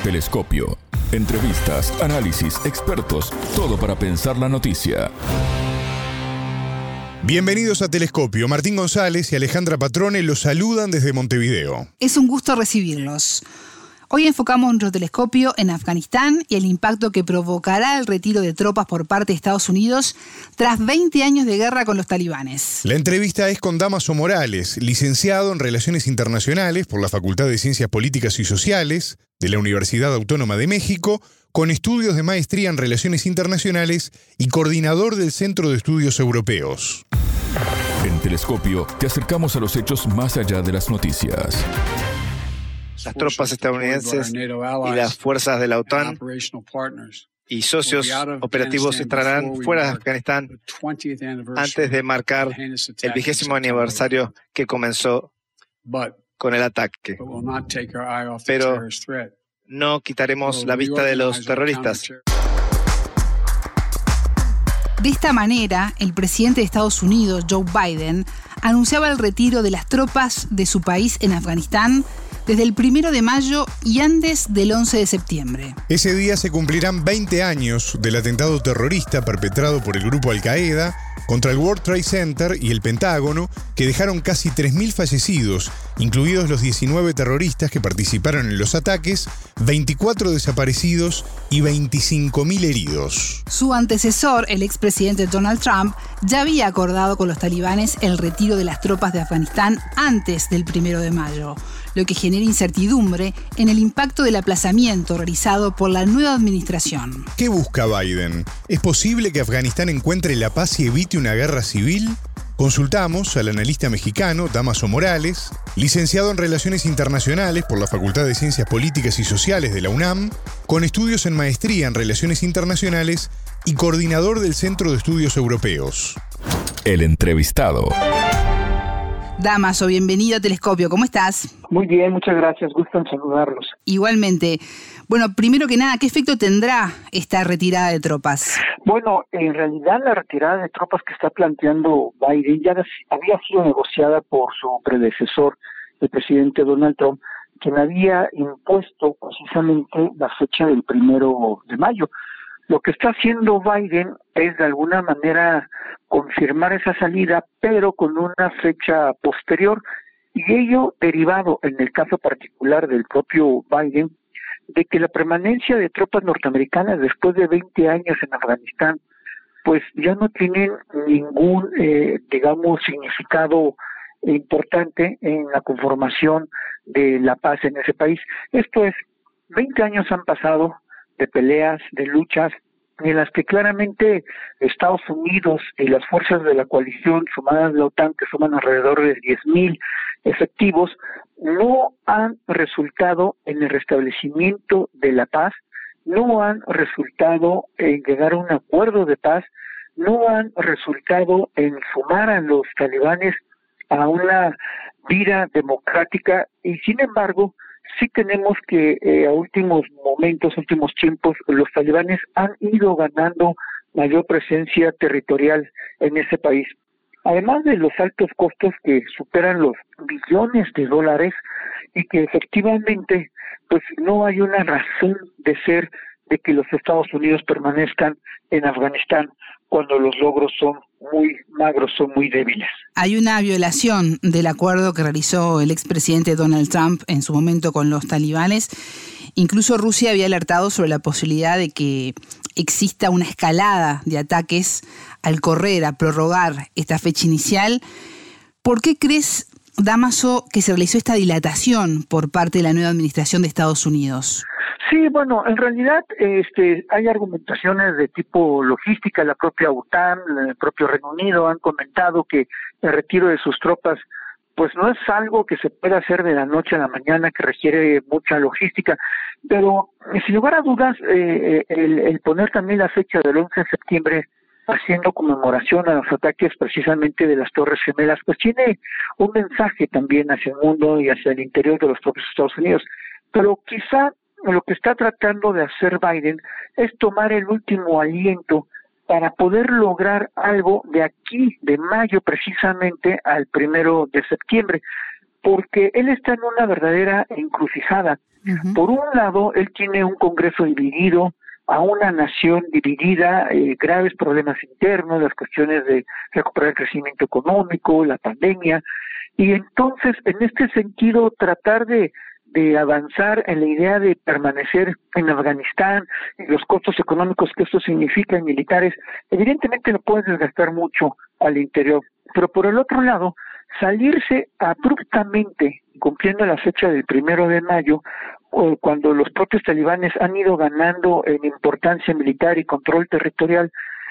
Telescopio. Entrevistas, análisis, expertos, todo para pensar la noticia. Bienvenidos a Telescopio. Martín González y Alejandra Patrone los saludan desde Montevideo. Es un gusto recibirlos. Hoy enfocamos nuestro telescopio en Afganistán y el impacto que provocará el retiro de tropas por parte de Estados Unidos tras 20 años de guerra con los talibanes. La entrevista es con Dámaso Morales, licenciado en Relaciones Internacionales por la Facultad de Ciencias Políticas y Sociales de la Universidad Autónoma de México, con estudios de maestría en Relaciones Internacionales y coordinador del Centro de Estudios Europeos. En Telescopio te acercamos a los hechos más allá de las noticias. Las tropas estadounidenses y las fuerzas de la OTAN y socios operativos estarán fuera de Afganistán antes de marcar el 20º aniversario que comenzó con el ataque. Pero no quitaremos la vista de los terroristas. De esta manera, el presidente de Estados Unidos, Joe Biden, anunciaba el retiro de las tropas de su país en Afganistán desde el 1 de mayo y antes del 11 de septiembre. Ese día se cumplirán 20 años del atentado terrorista perpetrado por el grupo Al-Qaeda contra el World Trade Center y el Pentágono, que dejaron casi 3.000 fallecidos, incluidos los 19 terroristas que participaron en los ataques, 24 desaparecidos y 25.000 heridos. Su antecesor, el expresidente Donald Trump, ya había acordado con los talibanes el retiro de las tropas de Afganistán antes del 1 de mayo, lo que genera incertidumbre en el impacto del aplazamiento realizado por la nueva administración. ¿Qué busca Biden? ¿Es posible que Afganistán encuentre la paz y evite una guerra civil? Consultamos al analista mexicano Dámaso Morales, licenciado en Relaciones Internacionales por la Facultad de Ciencias Políticas y Sociales de la UNAM, con estudios en maestría en Relaciones Internacionales y coordinador del Centro de Estudios Europeos. El entrevistado. Dámaso, bienvenido a Telescopio. ¿Cómo estás? Muy bien, muchas gracias. Gusto en saludarlos. Igualmente. Bueno, primero que nada, ¿qué efecto tendrá esta retirada de tropas? Bueno, en realidad la retirada de tropas que está planteando Biden ya había sido negociada por su predecesor, el presidente Donald Trump, quien había impuesto precisamente la fecha del 1 de mayo. Lo que está haciendo Biden es de alguna manera confirmar esa salida, pero con una fecha posterior, y ello derivado, en el caso particular del propio Biden, de que la permanencia de tropas norteamericanas después de 20 años en Afganistán, pues ya no tienen ningún, significado importante en la conformación de la paz en ese país. Esto es, 20 años han pasado de peleas, de luchas, en las que claramente Estados Unidos y las fuerzas de la coalición sumadas de la OTAN, que suman alrededor de 10.000 efectivos, no han resultado en el restablecimiento de la paz, no han resultado en llegar a un acuerdo de paz, no han resultado en sumar a los talibanes a una vida democrática, y sin embargo sí tenemos que a últimos tiempos, los talibanes han ido ganando mayor presencia territorial en ese país. Además de los altos costos que superan los billones de dólares y que efectivamente pues no hay una razón de ser de que los Estados Unidos permanezcan en Afganistán cuando los logros son muy magros, son muy débiles. Hay una violación del acuerdo que realizó el expresidente Donald Trump en su momento con los talibanes. Incluso Rusia había alertado sobre la posibilidad de que exista una escalada de ataques al correr, a prorrogar esta fecha inicial. ¿Por qué crees, Dámaso, que se realizó esta dilatación por parte de la nueva administración de Estados Unidos? Sí, bueno, en realidad hay argumentaciones de tipo logística. La propia OTAN, el propio Reino Unido han comentado que el retiro de sus tropas pues no es algo que se pueda hacer de la noche a la mañana, que requiere mucha logística, pero sin lugar a dudas el poner también la fecha del 11 de septiembre haciendo conmemoración a los ataques precisamente de las Torres Gemelas, pues tiene un mensaje también hacia el mundo y hacia el interior de los propios Estados Unidos. Pero quizá lo que está tratando de hacer Biden es tomar el último aliento para poder lograr algo de aquí, de mayo precisamente al 1 de septiembre. porque él está en una verdadera encrucijada. Por un lado, él tiene un Congreso dividido, a una nación dividida, graves problemas internos, las cuestiones de recuperar el crecimiento económico, la pandemia, y entonces, en este sentido, tratar de avanzar en la idea de permanecer en Afganistán, y los costos económicos que esto significa en militares, evidentemente lo pueden desgastar mucho al interior, pero por el otro lado, salirse abruptamente, cumpliendo la fecha del 1 de mayo, cuando los propios talibanes han ido ganando en importancia militar y control territorial,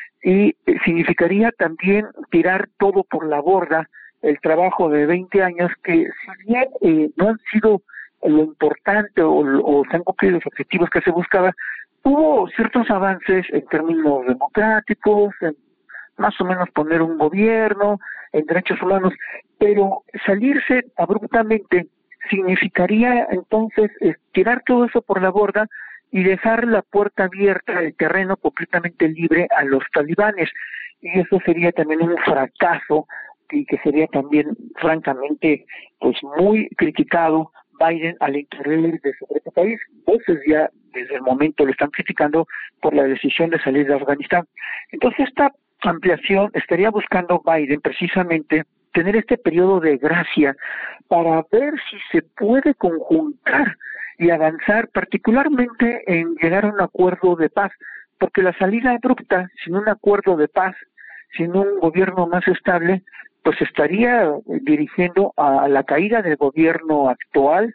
y significaría también tirar todo por la borda el trabajo de 20 años que, si bien no han sido lo importante o se han cumplido los objetivos que se buscaba, hubo ciertos avances en términos democráticos, en más o menos poner un gobierno, en derechos humanos, pero salirse abruptamente significaría entonces tirar todo eso por la borda y dejar la puerta abierta, el terreno completamente libre a los talibanes, y eso sería también un fracaso y que sería también francamente pues muy criticado Biden al interior de su propio país. Voces ya desde el momento lo están criticando por la decisión de salir de Afganistán. Entonces esta ampliación estaría buscando Biden precisamente tener este periodo de gracia para ver si se puede conjuntar y avanzar particularmente en llegar a un acuerdo de paz, porque la salida abrupta, sin un acuerdo de paz, sin un gobierno más estable, pues estaría dirigiendo a la caída del gobierno actual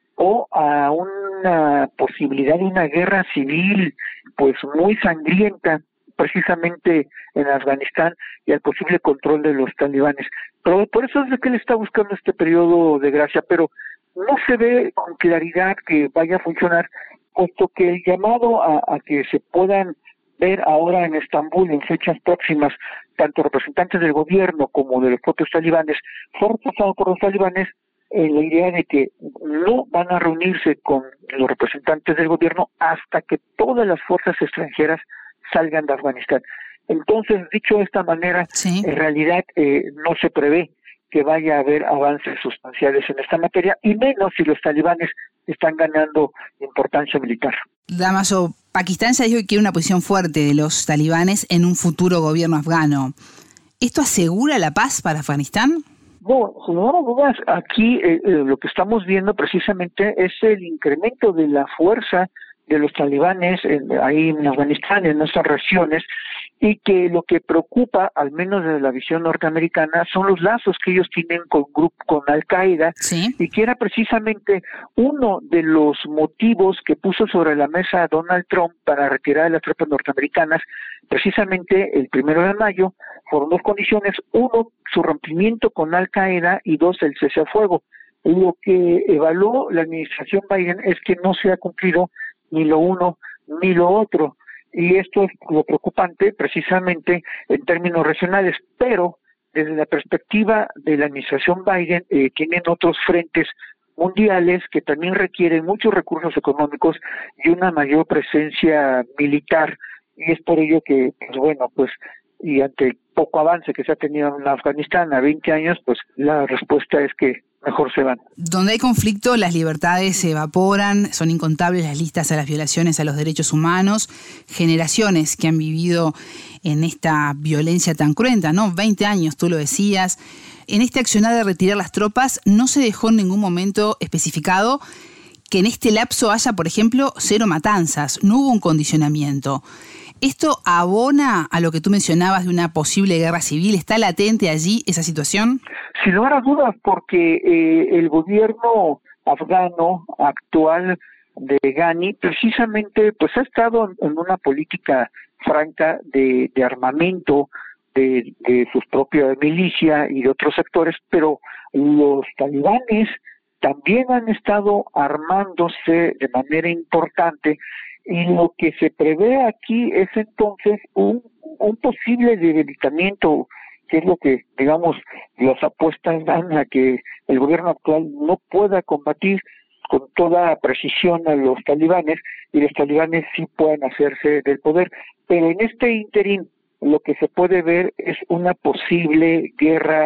o a una posibilidad de una guerra civil pues muy sangrienta precisamente en Afganistán y al posible control de los talibanes. Pero por eso es de que él está buscando este periodo de gracia, pero no se ve con claridad que vaya a funcionar, puesto que el llamado a que se puedan ver ahora en Estambul en fechas próximas tanto representantes del gobierno como de los propios talibanes fue rechazado por los talibanes en la idea de que no van a reunirse con los representantes del gobierno hasta que todas las fuerzas extranjeras salgan de Afganistán. Entonces, dicho de esta manera, sí, en realidad no se prevé que vaya a haber avances sustanciales en esta materia, y menos si los talibanes están ganando importancia militar. Damaso, Pakistán ya dijo que quiere una posición fuerte de los talibanes en un futuro gobierno afgano. ¿Esto asegura la paz para Afganistán? Bueno, sin lugar a dudas, aquí lo que estamos viendo precisamente es el incremento de la fuerza de los talibanes ahí en Afganistán, en nuestras regiones, y que lo que preocupa, al menos desde la visión norteamericana, son los lazos que ellos tienen con Al-Qaeda, sí, y que era precisamente uno de los motivos que puso sobre la mesa Donald Trump para retirar a las tropas norteamericanas, precisamente el 1 de mayo, por dos condiciones: uno, su rompimiento con Al-Qaeda, y dos, el cese al fuego. Lo que evaluó la administración Biden es que no se ha cumplido ni lo uno ni lo otro, y esto es lo preocupante precisamente en términos regionales, pero desde la perspectiva de la administración Biden tienen otros frentes mundiales que también requieren muchos recursos económicos y una mayor presencia militar, y es por ello que, pues bueno, pues y ante el poco avance que se ha tenido en Afganistán a 20 años, pues la respuesta es que mejor se van. Donde hay conflicto, las libertades se evaporan, son incontables las listas a las violaciones a los derechos humanos, generaciones que han vivido en esta violencia tan cruenta, ¿no? 20 años, tú lo decías. En este accionar de retirar las tropas, no se dejó en ningún momento especificado que en este lapso haya, por ejemplo, 0 matanzas, no hubo un condicionamiento. ¿Esto abona a lo que tú mencionabas de una posible guerra civil? ¿Está latente allí esa situación? Sin lugar a dudas, porque el gobierno afgano actual de Ghani precisamente pues ha estado en una política franca de armamento de sus propias milicias y de otros sectores, pero los talibanes también han estado armándose de manera importante, y lo que se prevé aquí es entonces un posible debilitamiento, que es lo que, digamos, las apuestas dan a que el gobierno actual no pueda combatir con toda precisión a los talibanes, y los talibanes sí puedan hacerse del poder. Pero en este ínterin lo que se puede ver es una posible guerra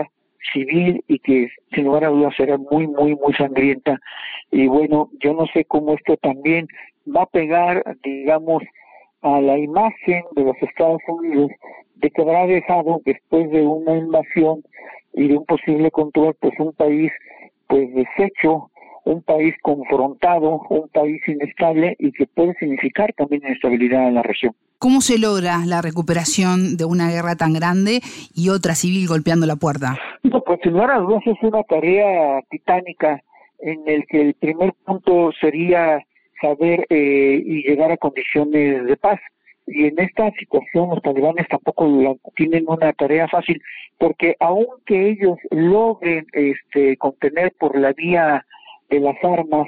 civil y que sin lugar a dudas será muy, muy, muy sangrienta. Y bueno, yo no sé cómo esto también va a pegar, digamos, a la imagen de los Estados Unidos, de que habrá dejado después de una invasión y de un posible control, pues un país pues deshecho, un país confrontado, un país inestable y que puede significar también inestabilidad en la región. ¿Cómo se logra la recuperación de una guerra tan grande y otra civil golpeando la puerta? No, pues sin lugar a dudas es una tarea titánica en el que el primer punto sería saber y llegar a condiciones de paz. Y en esta situación los talibanes tampoco tienen una tarea fácil, porque aunque ellos logren contener por la vía de las armas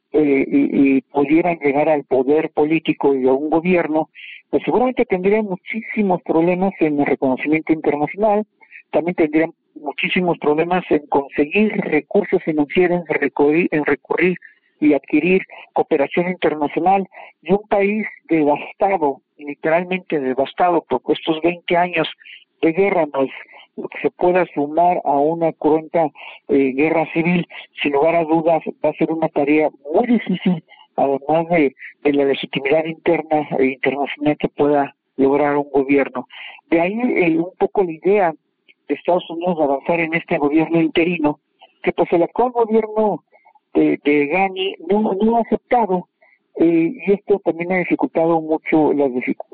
y pudieran llegar al poder político y a un gobierno, pues seguramente tendrían muchísimos problemas en el reconocimiento internacional, también tendrían muchísimos problemas en conseguir recursos financieros, en recurrir y adquirir cooperación internacional, y un país devastado, literalmente devastado por estos 20 años de guerra, más lo que se pueda sumar a una cruenta guerra civil, sin lugar a dudas va a ser una tarea muy difícil, además de la legitimidad interna e internacional que pueda lograr un gobierno. De ahí un poco la idea de Estados Unidos de avanzar en este gobierno interino, que pues el actual gobierno de Ghani no ha aceptado, y esto también ha dificultado mucho los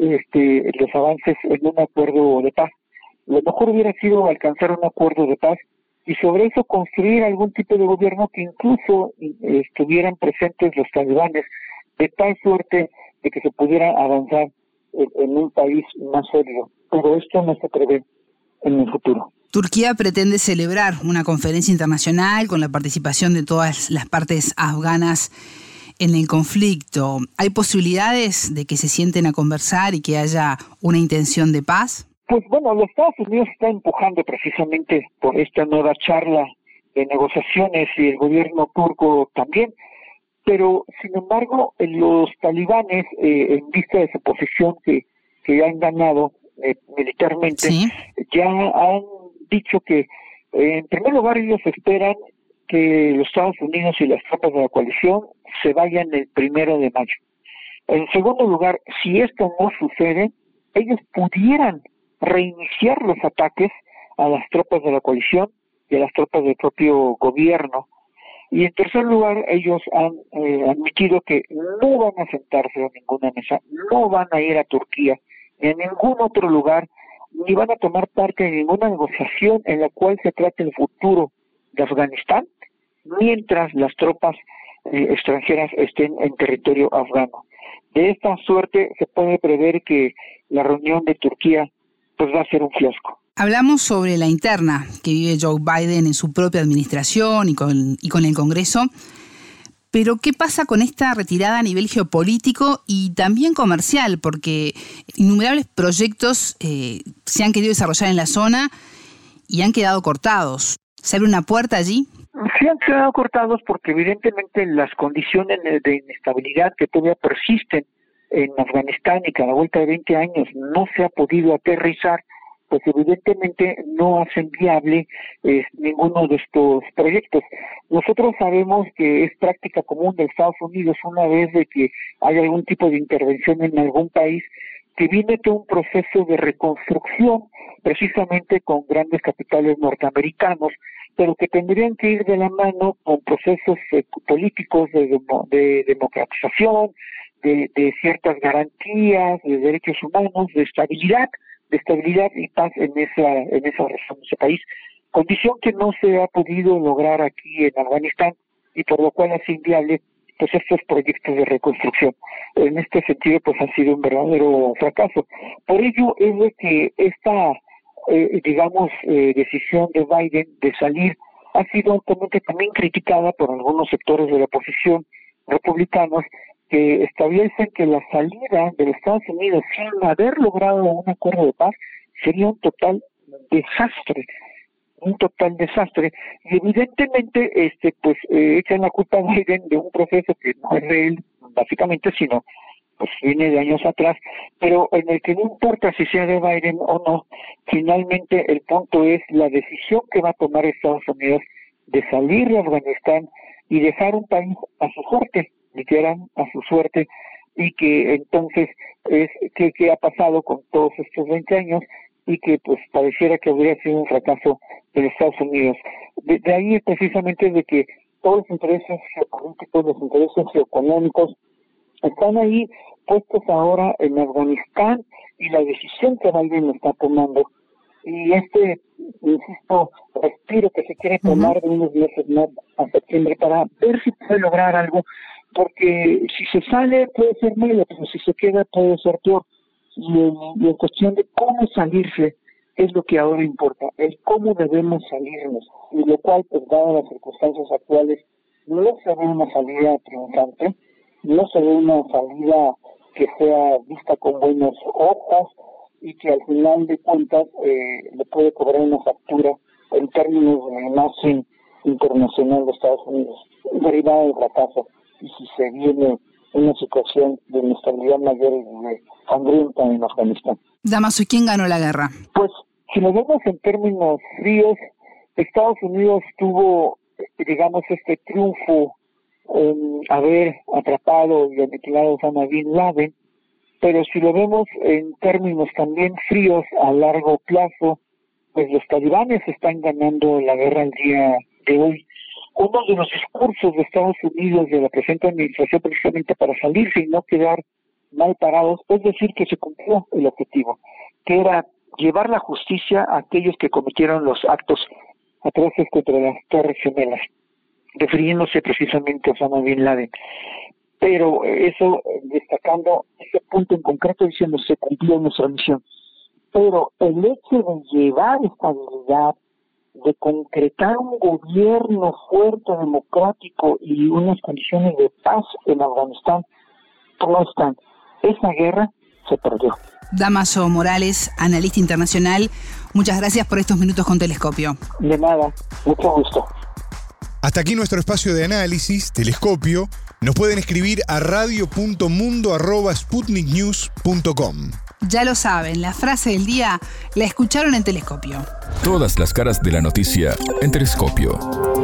avances en un acuerdo de paz. Lo mejor hubiera sido alcanzar un acuerdo de paz y sobre eso construir algún tipo de gobierno que incluso estuvieran presentes los talibanes, de tal suerte de que se pudiera avanzar en un país más sólido. Pero esto no se prevé en el futuro. Turquía pretende celebrar una conferencia internacional con la participación de todas las partes afganas en el conflicto. ¿Hay posibilidades de que se sienten a conversar y que haya una intención de paz? Pues bueno, los Estados Unidos están empujando precisamente por esta nueva charla de negociaciones y el gobierno turco también, pero sin embargo los talibanes, en vista de su posición que han ganado militarmente, ¿sí?, ya han dicho que en primer lugar ellos esperan que los Estados Unidos y las tropas de la coalición se vayan el 1 de mayo. En segundo lugar, si esto no sucede, ellos pudieran reiniciar los ataques a las tropas de la coalición y a las tropas del propio gobierno. Y en tercer lugar, ellos han admitido que no van a sentarse a ninguna mesa, no van a ir a Turquía ni a ningún otro lugar, ni van a tomar parte en ninguna negociación en la cual se trate el futuro de Afganistán, mientras las tropas extranjeras estén en territorio afgano. De esta suerte se puede prever que la reunión de Turquía pues va a ser un fiasco. Hablamos sobre la interna que vive Joe Biden en su propia administración y con el Congreso, pero ¿qué pasa con esta retirada a nivel geopolítico y también comercial? Porque innumerables proyectos se han querido desarrollar en la zona y han quedado cortados. ¿Se abre una puerta allí? Sí, han quedado cortados porque evidentemente las condiciones de inestabilidad que todavía persisten en Afganistán y que a la vuelta de 20 años no se ha podido aterrizar, pues evidentemente no hacen viable ninguno de estos proyectos. Nosotros sabemos que es práctica común de Estados Unidos, una vez de que hay algún tipo de intervención en algún país, que viene todo un proceso de reconstrucción, precisamente con grandes capitales norteamericanos, pero que tendrían que ir de la mano con procesos políticos de democratización, de ciertas garantías, de derechos humanos, de estabilidad y paz en esa región, en ese país, condición que no se ha podido lograr aquí en Afganistán y por lo cual hace inviable pues estos proyectos de reconstrucción. En este sentido pues ha sido un verdadero fracaso. Por ello es de que esta decisión de Biden de salir ha sido altamente también criticada por algunos sectores de la oposición republicanos, que establecen que la salida de los Estados Unidos sin haber logrado un acuerdo de paz sería un total desastre, y evidentemente echan la culpa a Biden de un proceso que no es de él básicamente, sino pues viene de años atrás, pero en el que no importa si sea de Biden o no, finalmente el punto es la decisión que va a tomar Estados Unidos de salir de Afganistán y dejar un país a su suerte, literal, a su suerte, y que entonces es que ha pasado con todos estos 20 años y que pues pareciera que habría sido un fracaso de Estados Unidos. De ahí precisamente de que todos los intereses geopolíticos, los intereses geoeconómicos están ahí puestos ahora en Afganistán y la decisión que Biden está tomando y insisto, respiro que se quiere tomar de unos meses más a septiembre para ver si puede lograr algo, porque si se sale puede ser malo, pero si se queda puede ser peor. Y en cuestión de cómo salirse es lo que ahora importa, el cómo debemos salirnos, y lo cual, pues dadas las circunstancias actuales, no se ve una salida triunfante, no se ve una salida que sea vista con buenos ojos y que al final de cuentas le puede cobrar una factura en términos de la imagen internacional de Estados Unidos, derivada del fracaso, y si se viene una situación de inestabilidad mayor y de hambrienta en Afganistán. Damaso, ¿quién ganó la guerra? Pues, si lo vemos en términos fríos, Estados Unidos tuvo, digamos, este triunfo en haber atrapado y aniquilado a Osama Bin Laden, pero si lo vemos en términos también fríos a largo plazo, pues los talibanes están ganando la guerra el día de hoy. Uno de los discursos de Estados Unidos de la presente administración precisamente para salirse y no quedar mal parados, es decir, que se cumplió el objetivo, que era llevar la justicia a aquellos que cometieron los actos atroces contra las Torres Gemelas, refiriéndose precisamente a Osama Bin Laden. Pero eso, destacando ese punto en concreto, diciendo se cumplió nuestra misión. Pero el hecho de llevar estabilidad, de concretar un gobierno fuerte, democrático y unas condiciones de paz en Afganistán, no están. Esa guerra se perdió. Damaso Morales, analista internacional, muchas gracias por estos minutos con Telescopio. De nada, mucho gusto. Hasta aquí nuestro espacio de análisis, Telescopio. Nos pueden escribir a radio.mundo@sputniknews.com. Ya lo saben, la frase del día la escucharon en Telescopio. Todas las caras de la noticia en Telescopio.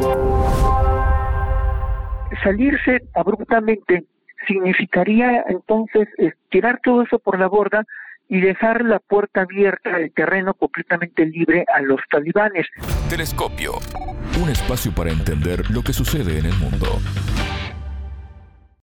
Salirse abruptamente significaría entonces tirar todo eso por la borda y dejar la puerta abierta, el terreno completamente libre a los talibanes. Telescopio, un espacio para entender lo que sucede en el mundo.